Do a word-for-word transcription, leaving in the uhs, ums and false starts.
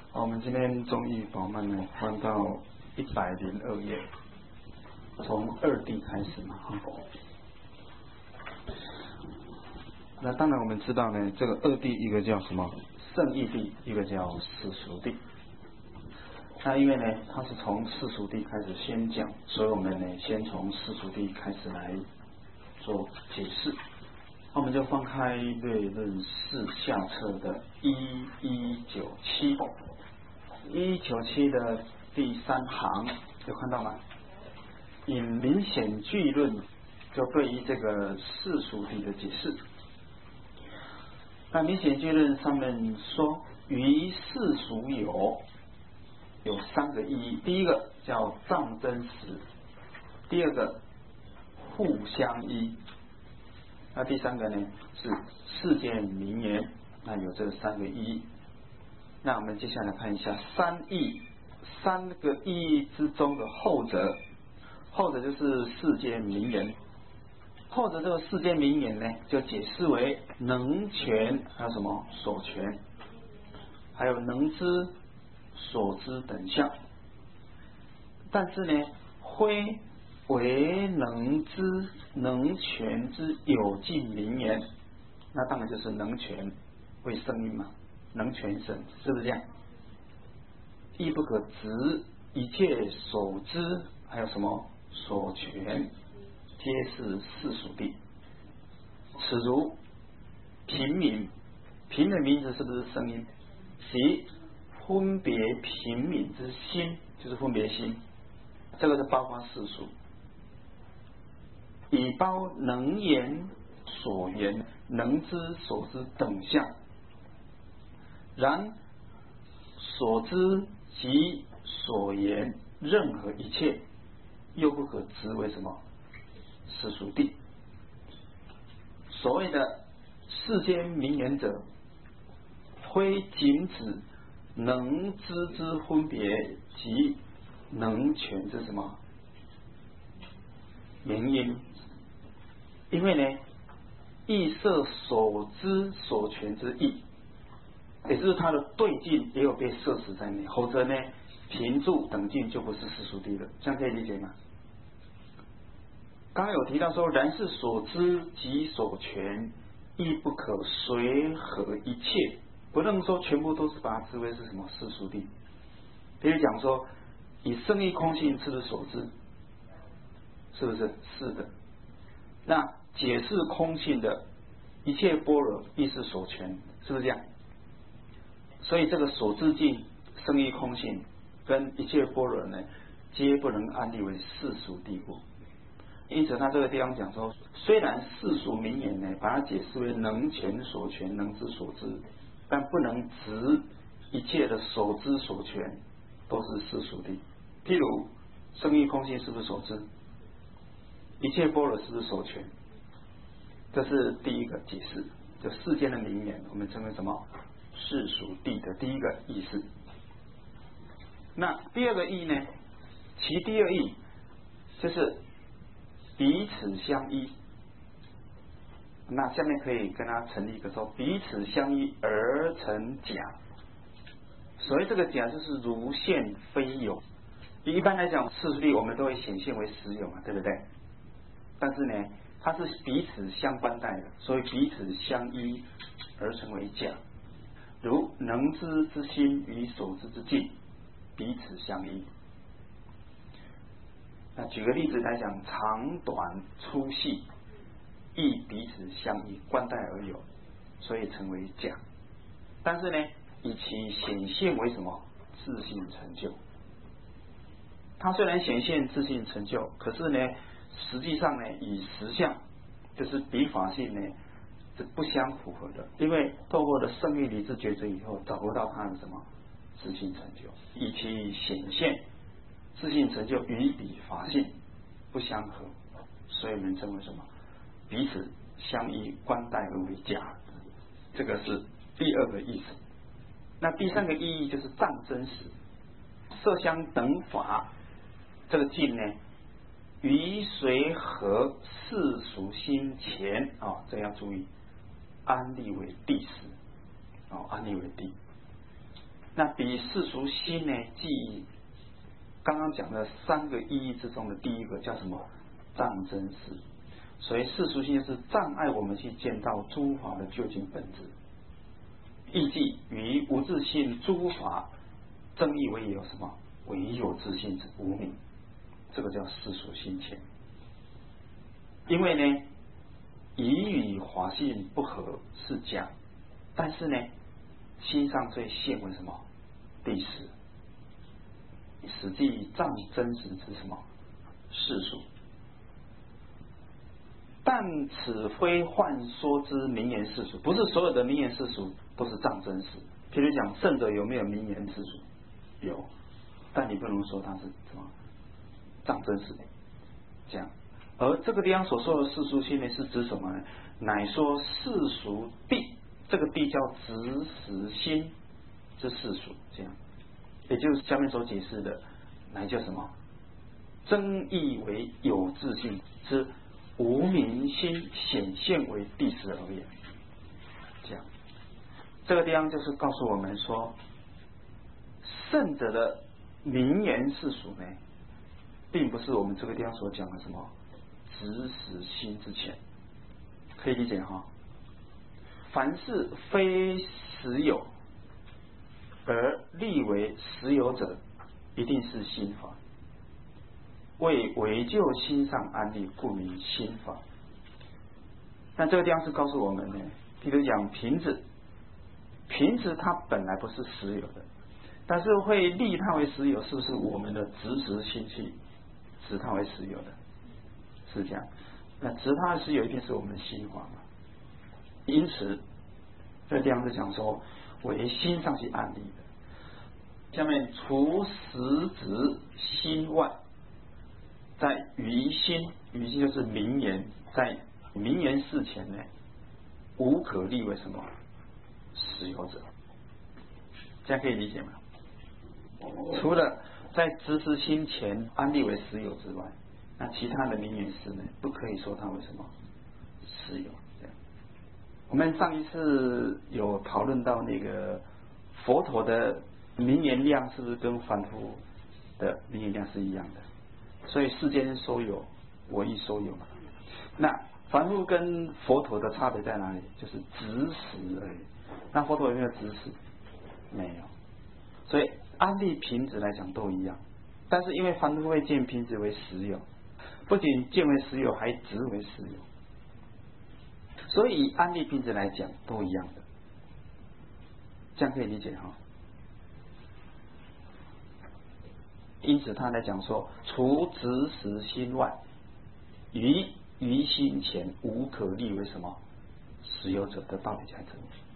好，我们今天中义宝曼呢翻到一百零二页，从二谛开始嘛。那当然我们知道呢，这个二谛一个叫什么圣义谛，一个叫世俗谛。那因为呢，它是从世俗谛开始先讲，所以我们呢先从世俗谛开始来做解释。那我们就翻开《略论释》下册的一一九七，一九七的第三行，有看到吗？引明显句论，就对于这个世俗谛的解释。那明显句论上面说，于世俗有有三个意义，第一个叫藏真实，第二个互相依，那第三个呢是世间名言，那有这三个意义。那我们接下来看一下三义，三个意义之中的后者，后者就是世间名言。后者这个世间名言呢，就解释为能权，还有什么所权，还有能知、所知等项。但是呢，非为能知能权之有尽名言，那当然就是能权为声音嘛，能权声，是不是这样？亦不可执一切所知，还有什么所权，皆是世俗谛。此如平民，平的名字是不是声音？即分别平民之心，就是分别心，这个是包括世俗，以包能言所言、能知所知等项。然所知及所言任何一切，又不可执为什么世俗谛。所谓的世间名言者，非仅指能知之分别及能权之什么原因，因为呢，亦设所知所权之意，也就是它的对境也有被设实在内，否则呢，平住等境就不是世俗谛了，这样可以理解吗？刚刚有提到说，然是所知及所权，亦不可随和一切，不能说全部都是把它知为是什么世俗谛。比如讲说，以圣义空性是不是所知？是不是？是的。那解释空性的一切般若亦是所权，是不是这样？所以这个所知境、圣义空性跟一切般若呢，皆不能安立为世俗谛故。因此他这个地方讲说，虽然世俗名言呢，把它解释为能权所权、能知所知，但不能执一切的所知所权都是世俗谛。譬如圣义空性是不是所知？一切般若是不是所权？这是第一个解释，就世间的名言，我们称为什么世俗谛的第一个意思。那第二个义呢？其第二义就是彼此相依。那下面可以跟它成立一个说，彼此相依而成假。所谓这个假，就是如现非有。一般来讲，世俗谛我们都会显现为实有嘛，对不对？但是呢，它是彼此相关待的，所以彼此相依而成为假。如能知之心与所知之境，彼此相依。那举个例子来讲，长短粗细亦彼此相依，关待而有，所以成为假。但是呢，以其显现为什么自性成就？它虽然显现自性成就，可是呢，实际上呢，与实相就是彼法性呢是不相符合的，因为透过了圣义理智觉知以后，找不到它的什么自性成就，以其显现自性成就与彼法性不相合，所以我们称为什么彼此相依，关待而为假。这个是第二个意思。那第三个意义就是藏真实，色香等法这个境呢，于随和世俗心前啊、哦，这要注意，安立为谛实，哦，安立为谛。 那比世俗心呢，即刚刚讲的三个意义之中的第一个叫什么？障真实。所以世俗心是障碍我们去见到诸法的究竟本质。意即于无自性诸法正义为有什么？唯有自性之无明，这个叫世俗心前。因为呢，以与法性不合是假，但是呢，心上却现为什么？第十，实际障真实之什么？世俗。但此非幻说之名言世俗，不是所有的名言世俗都是障真实。譬如讲圣者有没有名言世俗？有，但你不能说它是什么障真实的这样。而这个地方所说的世俗心呢，是指什么呢？乃说世俗谛，这个谛叫执实心之世俗，这样，也就是下面所解释的，乃叫什么？真义为有自性之无明心显现为第十而言，这样，这个地方就是告诉我们说，圣者的名言世俗呢，并不是我们这个地方所讲的什么执实心之前，可以理解哈。凡是非实有而立为实有者，一定是心法。为为就心上安立，故名心法。那这个地方是告诉我们呢，譬如讲瓶子，瓶子它本来不是实有的，但是会立它为实有，是不是我们的执实心去使它为实有的？是这样。那执它为实有，一定是我们的心法嘛。因此，这个地方是讲说，为心上去安立的。下面除实执心外，在于心，于心就是名言，在名言事前呢，无可立为什么实有者，这样可以理解吗？除了在执实心前安立为实有之外，那其他的名言事呢，不可以说它为什么实有。这样，我们上一次有讨论到那个佛陀的名言量是不是跟凡夫的名言量是一样的？所以世间所有，我亦所有嘛。那凡夫跟佛陀的差别在哪里？就是执实而已。那佛陀有没有执实？没有。所以安立瓶子来讲都一样，但是因为凡夫会见瓶子为实有，不仅见为实有，还执为实有。所以以安立瓶子来讲都一样的，这样可以理解哈。因此他来讲说，除执实心外，于于心前无可立为什么实有者的道理在这里。